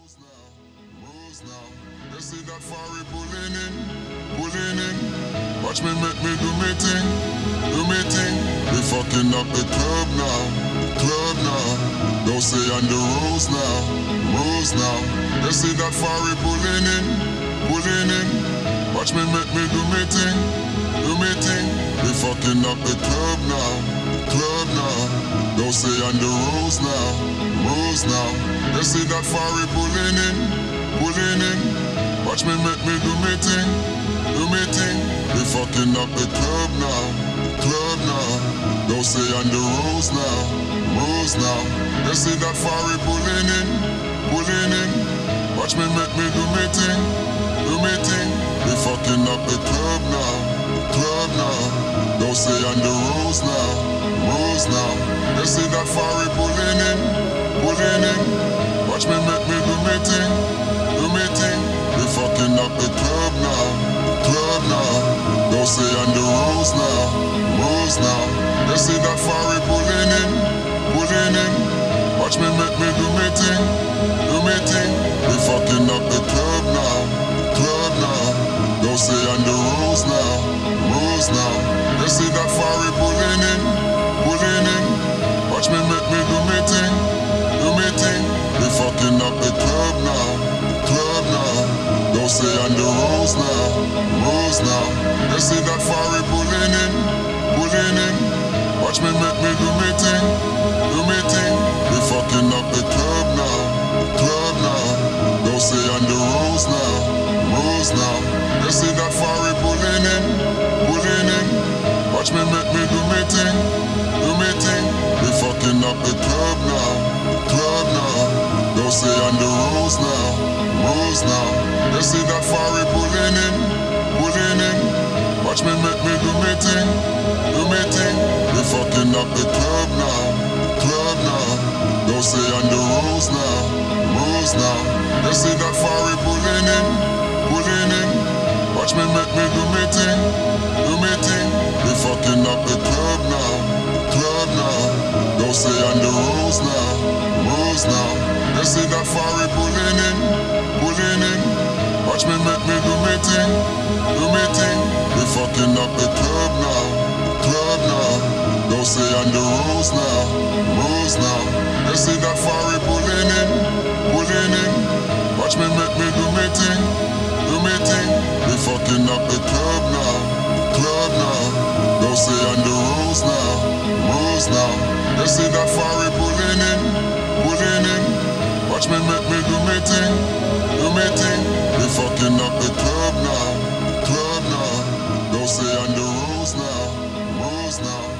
rules now, rules now. You see that fiery pulling in. Watch me make me do me thing, do me thing. We fucking up the club now, club now. Don't say on the rules now, rules now. You see that fiery pulling in. Watch me make me do me thing, do me thing. We fucking up the club now, club now. Don't say on the rules now, rules now. You see that fiery pulling in. Watch me make me do me thing, do me thing. We fucking up the club now, club now. Don't say on the rules now, rules now. You see that fiery pulling in. Watch me make me do me thing, do me thing. We fucking up the club now, club now. Don't say on the rules now, rules now. You see that fiery pulling in. Watch me make me do me thing, do me thing. We fucking up the club now, club now. Don't say on the rules now, rules now. You see that fiery pulling in. Watch me make me do me thing, do me thing. We fucking up the club now, club now. Don't say on the rules now, rules now. You see that fiery pulling in. Watch me make me do me thing, do me thing. We fucking up the club now, club now. Don't say on the rules now, rules now. You see that fiery pulling in. Watch me make me do me thing, do me thing. We fucking up the club now, club now. Don't say on the rules now, rules now. You see that fiery pulling in. Watch me make me do me thing, do me thing. We fucking up the club now, club now. Don't say on the rules now, rules now. You see that fiery pulling in. Watch me make me do me thing, do me thing. We fucking up the club now, club now. Don't say on the rules now, rules now. You see that fiery pulling in. Watch me make me do me thing, do me thing. We fucking up the club now, club now. Don't say on the rules now, rules now. You see that fiery pulling in. Watch me make me do me thing, do me thing. We fucking up the club now, club now. Don't say on the rules now, rules now. You see that fiery pulling in. Watch me make me do me thing, do me thing. We fucking up the club now, club now. Don't say on the rules now, rules now. You see that fiery pulling in. Watch me make me do me thing, do me thing. We fucking up the club now, club now. Don't say on the rules now, rules now.